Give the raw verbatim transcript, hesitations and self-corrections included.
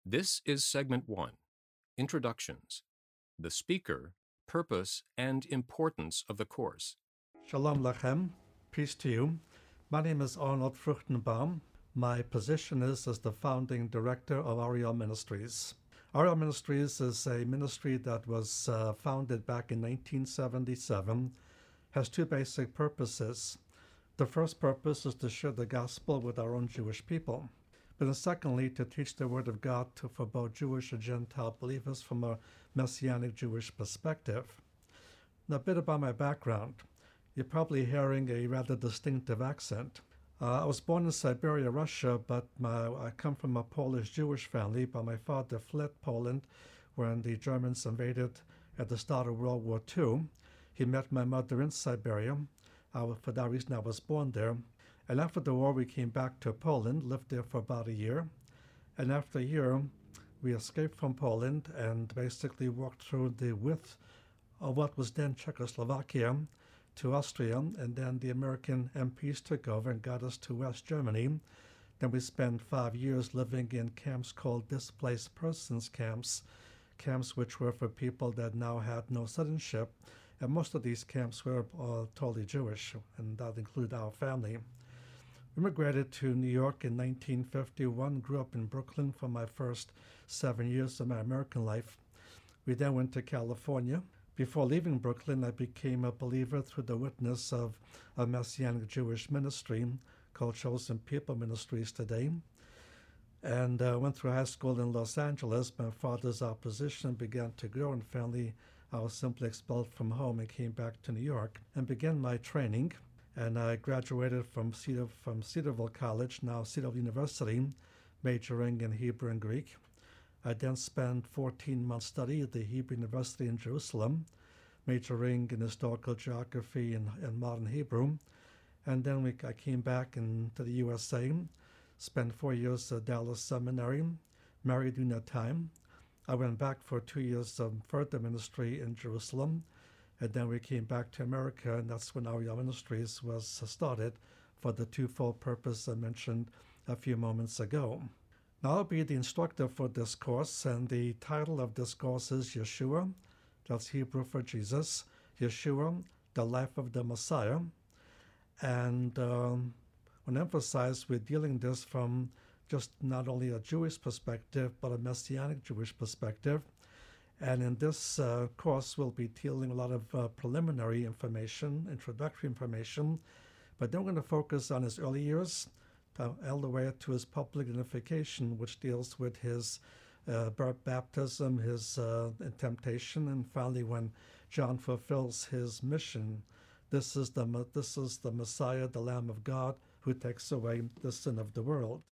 This is segment one, Introductions, the speaker, purpose, and importance of the course. Shalom Lachem, peace to you. My name is Arnold Fruchtenbaum. My position is as the founding director of Ariel Ministries. Ariel Ministries is a ministry that was uh, founded back in nineteen seventy-seven, has two basic purposes. The first purpose is to share the gospel with our own Jewish people, but then secondly, to teach the Word of God to, for both Jewish and Gentile believers from a Messianic Jewish perspective. Now, a bit about my background. You're probably hearing a rather distinctive accent. Uh, I was born in Siberia, Russia, but my, I come from a Polish Jewish family, but my father fled Poland when the Germans invaded at the start of World War Two. He met my mother in Siberia. I, for that reason, I was born there. And after the war, we came back to Poland, lived there for about a year. And after a year, we escaped from Poland and basically walked through the width of what was then Czechoslovakia to Austria, and then the American M Ps took over and got us to West Germany. Then we spent five years living in camps called displaced persons camps, camps which were for people that now had no citizenship, and most of these camps were all totally Jewish, and that included our family. We immigrated to New York in nineteen fifty-one, grew up in Brooklyn for my first seven years of my American life. We then went to California. Before leaving Brooklyn, I became a believer through the witness of a Messianic Jewish ministry called Chosen People Ministries today, and uh, went through high school in Los Angeles. My father's opposition began to grow, and finally I was simply expelled from home and came back to New York and began my training. And I graduated from Cedar, from Cedarville College, now Cedarville University, majoring in Hebrew and Greek. I then spent fourteen months studying at the Hebrew University in Jerusalem, majoring in historical geography and, and modern Hebrew. And then we, I came back into the U S A, spent four years at Dallas Seminary, married during that time. I went back for two years of further ministry in Jerusalem, and then we came back to America, and that's when Ariel Ministries was started for the twofold purpose I mentioned a few moments ago. Now I'll be the instructor for this course, and the title of this course is Yeshua, that's Hebrew for Jesus, Yeshua, the life of the Messiah. And um, I want to emphasize we're dealing this from just not only a Jewish perspective, but a Messianic Jewish perspective. And in this uh, course, we'll be dealing a lot of uh, preliminary information, introductory information, but then we're going to focus on his early years, Uh, all the way to his public identification, which deals with his uh, baptism, his uh, temptation, and finally when John fulfills his mission. This is the this is the Messiah, the Lamb of God, who takes away the sin of the world.